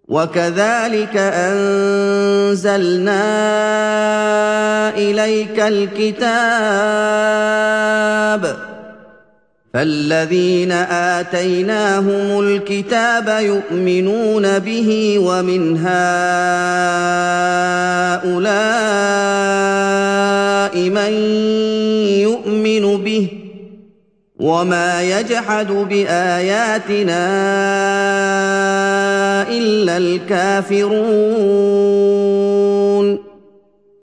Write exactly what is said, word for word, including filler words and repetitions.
وَكَذَٰلِكَ أَنزَلْنَا إِلَيْكَ الْكِتَابَ ۚ فَالَّذِينَ آتَيْنَاهُمُ الْكِتَابَ يُؤْمِنُونَ بِهِ ۖ وَمِنْ هَٰؤُلَاءِ مَن يُؤْمِنُ بِهِ ۚ وَمَا يَجْحَدُ بِآيَاتِنَا إِلَّا الْكَافِرُونَ